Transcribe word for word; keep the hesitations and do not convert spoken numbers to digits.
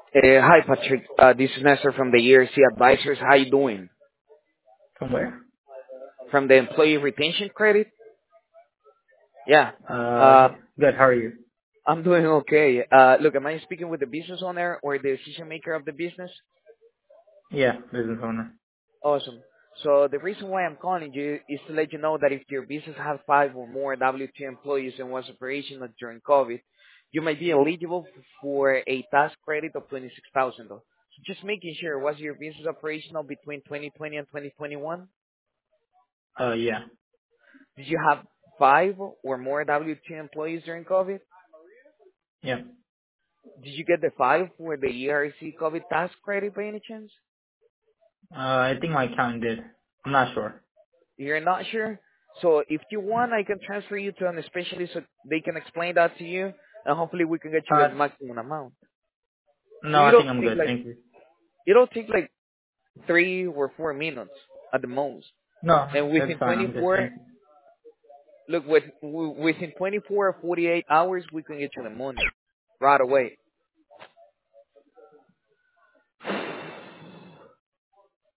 Uh, hi, Patrick. Uh, this is Nestor from the E R C Advisors. How you doing? From where? From the Employee Retention Credit? Yeah. Uh, Uh, good. How are you? I'm doing okay. Uh, look, am I speaking with the business owner or the decision maker of the business? Yeah, business owner. Awesome. So the reason why I'm calling you is to let you know that if your business has five or more W two employees and was operational during COVID, you might be eligible f- for a tax credit of twenty-six thousand dollars. So just making sure, was your business operational between twenty twenty and twenty twenty-one? Uh, yeah. Did you have five or more W two employees during COVID? Yeah. Did you get the five for the E R C COVID tax credit by any chance? Uh, I think my accountant did. I'm not sure. You're not sure? So if you want, I can transfer you to an specialist so they can explain that to you, and hopefully we can get you Uh, the maximum amount. So no, I it'll think I'm take good. like Thank you. it'll take like three or four minutes at the most. No, And that's within fine. I'm good. twenty-four, Thank you. look, with, within twenty-four or forty-eight hours, we can get you the money right away.